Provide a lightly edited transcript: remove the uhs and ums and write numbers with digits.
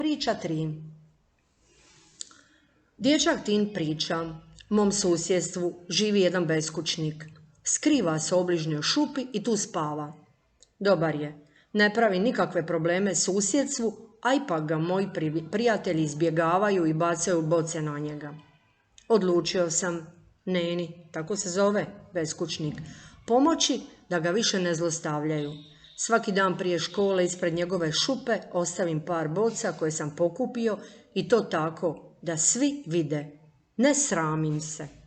Priča 3. Dječak Tin priča: mom susjedstvu živi jedan beskućnik. Skriva se u obližnjoj šupi i tu spava. Dobar je, ne pravi nikakve probleme susjedstvu, a ipak ga moji prijatelji izbjegavaju i bacaju boce na njega. Odlučio sam Neni, tako se zove beskućnik, pomoći da ga više ne zlostavljaju. Svaki dan prije škole ispred njegove šupe ostavim par boca koje sam pokupio i to tako da svi vide. Ne sramim se.